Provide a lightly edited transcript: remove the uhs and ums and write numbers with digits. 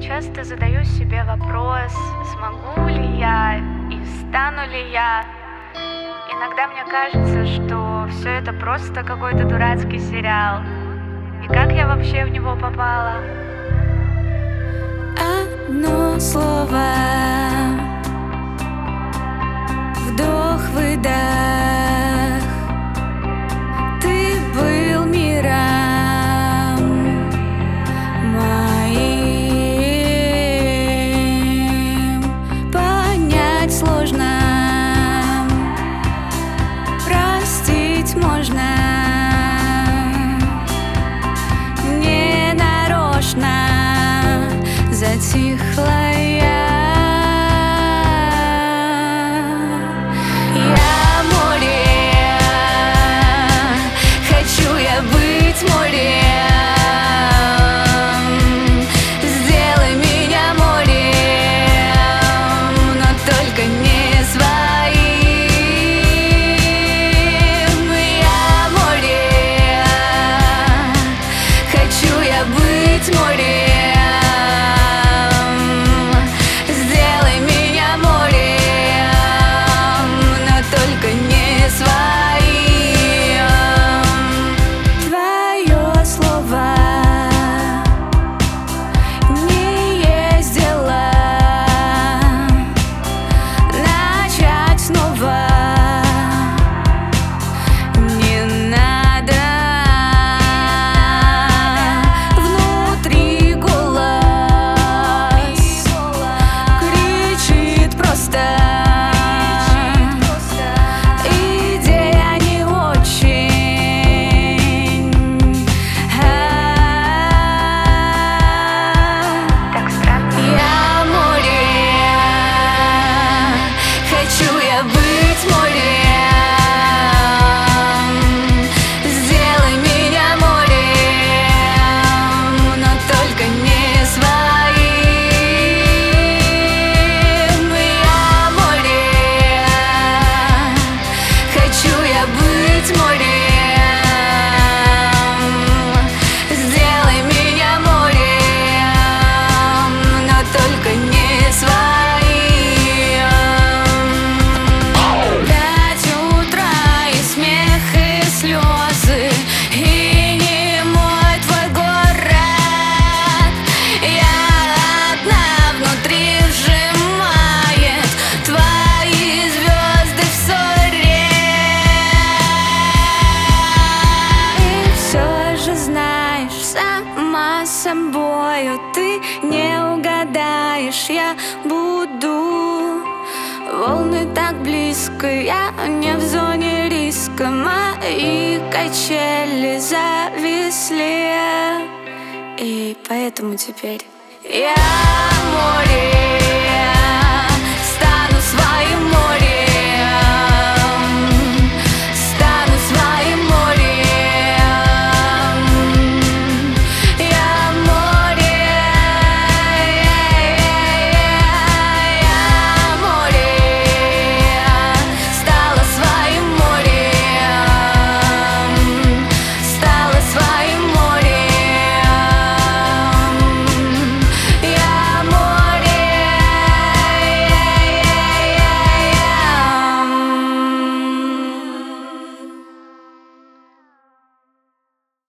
Часто задаю себе вопрос, смогу ли я и стану ли я. Иногда мне кажется, что все это просто какой-то дурацкий сериал. И как я вообще в него попала? Одно слово, вдох-выдох. Ты был миром моим. Понять сложно, простить можно. Не нарочно затихла я. Я море, хочу я быть морем. Сделай меня морем, но только не своим. Я море, хочу я быть морем. Собою ты не угадаешь, я буду. Волны так близко, я не в зоне риска. Мои качели зависли, и поэтому теперь я море, стану своим